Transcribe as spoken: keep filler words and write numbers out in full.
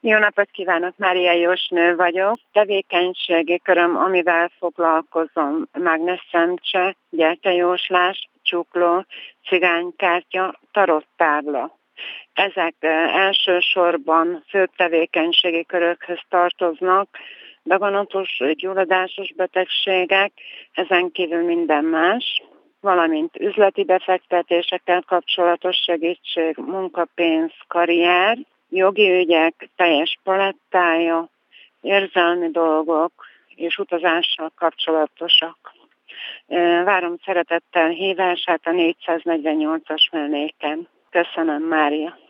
Jó napot kívánok, Mária Jósnő vagyok. Tevékenységi köröm, amivel foglalkozom, mágnesszemcse, gyertyajóslás, csukló, cigánykártya, tarottábla. Ezek elsősorban fő tevékenységi körökhöz tartoznak, daganatos, gyulladásos betegségek, ezen kívül minden más, valamint üzleti befektetésekkel kapcsolatos segítség, munkapénz, karrier, jogi ügyek teljes palettája, érzelmi dolgok és utazással kapcsolatosak. Várom szeretettel hívását a négyszáznegyvennyolcas melléken. Köszönöm, Mária.